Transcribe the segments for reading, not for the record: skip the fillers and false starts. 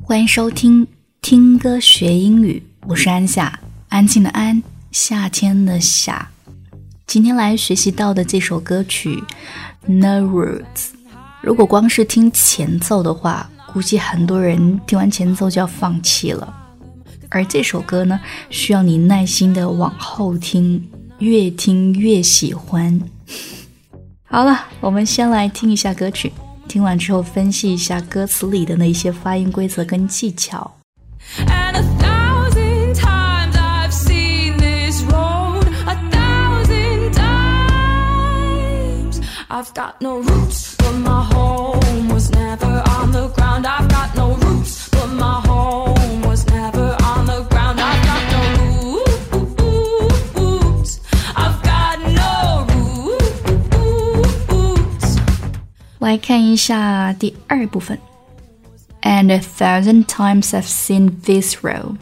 欢迎收听听歌学英语，我是安夏，安静的安，夏天的夏。今天来学习到的这首歌曲 No Roots， 如果光是听前奏的话，估计很多人听完前奏就要放弃了。而这首歌呢，需要你耐心的往后听，越听越喜欢。好了，我们先来听一下歌曲，听完之后分析一下歌词里的那些发音规则跟技巧。 I've got no roots, but my home was never on the ground. I've got no roots, but my home was never on the ground. I've got no roots. I've got no roots. 来看一下第二部分。And 1,000 times I've seen this road.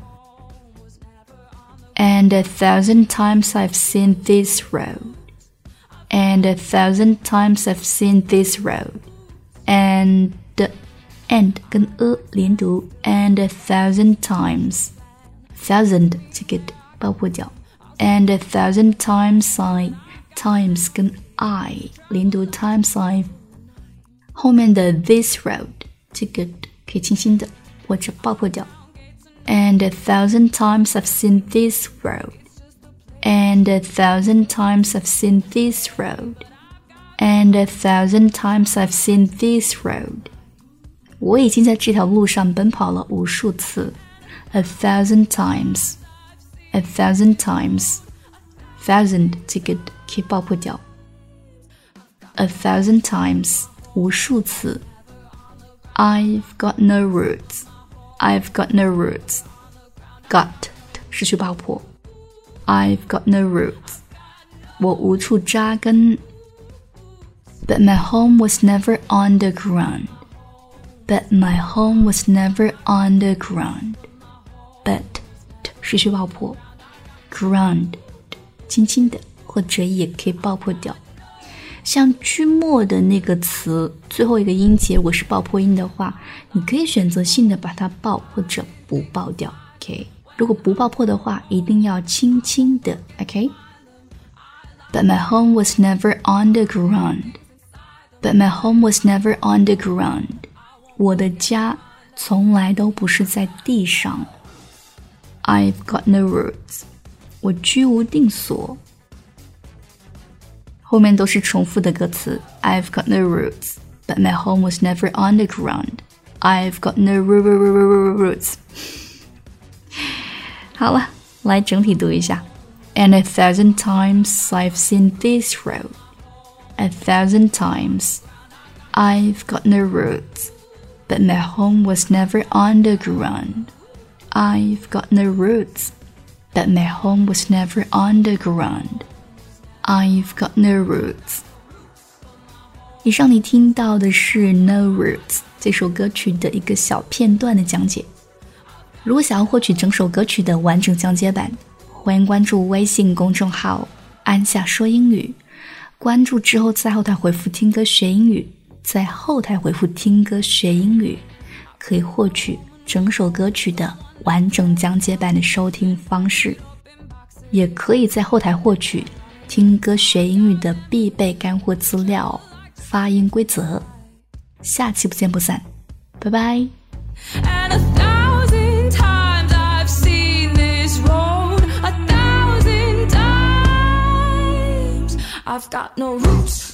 And 1,000 times I've seen this road.And 1,000 times I've seen this road. And 跟连读 And 1,000 times thousand 这个爆破掉 And 1,000 times I times 跟 I 连读 times I 后面的 this road 这个可以轻轻的或者爆破掉 And 1,000 times I've seen this road.And 1,000 times I've seen this road. And 1,000 times I've seen this road. 我已经在这条路上奔跑了无数次。1,000 times. 1,000 times. 1,000 这个可以爆破掉。1,000 times 无数次。I've got no roots. I've got no roots. Got 失去爆破。I've got no roots. 我無處扎根。But my home was never on the ground. But my home was never on the ground. But 失去爆破。Ground 轻轻的，或者也可以爆破掉。像句末的那个词，最后一个音节我是爆破音的话，你可以选择性的把它爆或者不爆掉。OK。如果不爆破的话，一定要轻轻的 OK。 But my home was never on the ground. But my home was never on the ground. 我的家从来都不是在地上。 I've got no roots. 我居无定所。后面都是重复的歌词。 I've got no roots. But my home was never on the ground. I've got no roots. 好了，来整体读一下。And 1,000 times I've seen this road. 1,000 times I've got no roots. But my home was never on the ground. I've got no roots. But my home was never on the ground. I've got no roots. 以上你听到的是 No Roots 这首歌曲的一个小片段的讲解。如果想要获取整首歌曲的完整讲解版，欢迎关注微信公众号安夏说英语，关注之后在后台回复听歌学英语，在后台回复听歌学英语，可以获取整首歌曲的完整讲解版的收听方式，也可以在后台获取听歌学英语的必备干货资料、发音规则。下期不见不散，拜拜。 I've got no roots.